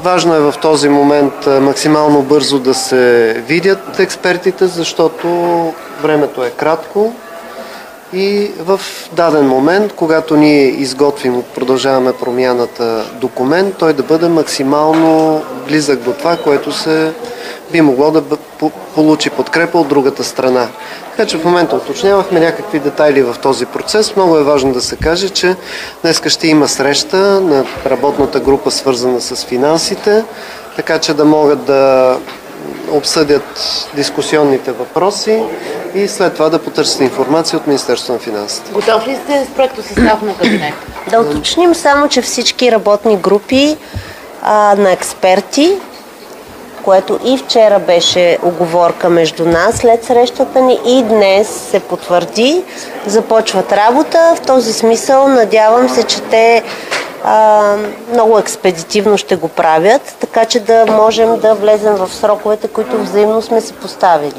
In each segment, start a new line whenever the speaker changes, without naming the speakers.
Важно е в този момент максимално бързо да се видят експертите, защото времето е кратко и в даден момент, когато ние изготвим, продължаваме промяната документ, той да бъде максимално близък до това, което би могло да получи подкрепа от другата страна. Така че в момента уточнявахме някакви детайли в този процес. Много е важно да се каже, че днеска ще има среща на работната група, свързана с финансите, така че да могат да обсъдят дискусионните въпроси и след това да потърсят информация от Министерството на финансите.
Готов ли сте с проектосъстав на кабинет?
Да уточним само, че всички работни групи на експерти, което и вчера беше уговорка между нас след срещата ни и днес се потвърди, започват работа. В този смисъл надявам се, че те много експедитивно ще го правят, така че да можем да влезем в сроковете, които взаимно сме си поставили.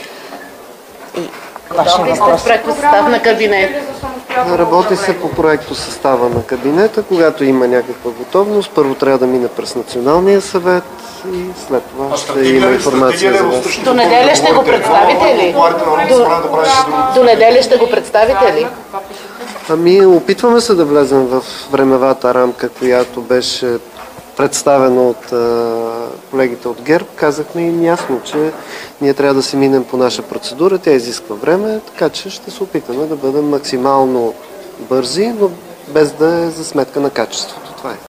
Готов ли сте с проектосъстав на кабинет?
Работи се по проекто състава на кабинета. Когато има някаква готовност, първо трябва да мине през Националния съвет и след това ще има информация за вас.
До неделя ще го представите ли? До неделя ще го представите ли?
Опитваме се да влезем в времевата рамка, която беше представена от колегите от ГЕРБ. Казахме им ясно, че ние трябва да си минем по наша процедура, тя изисква време, така че ще се опитаме да бъдем максимално бързи, но без да е за сметка на качеството.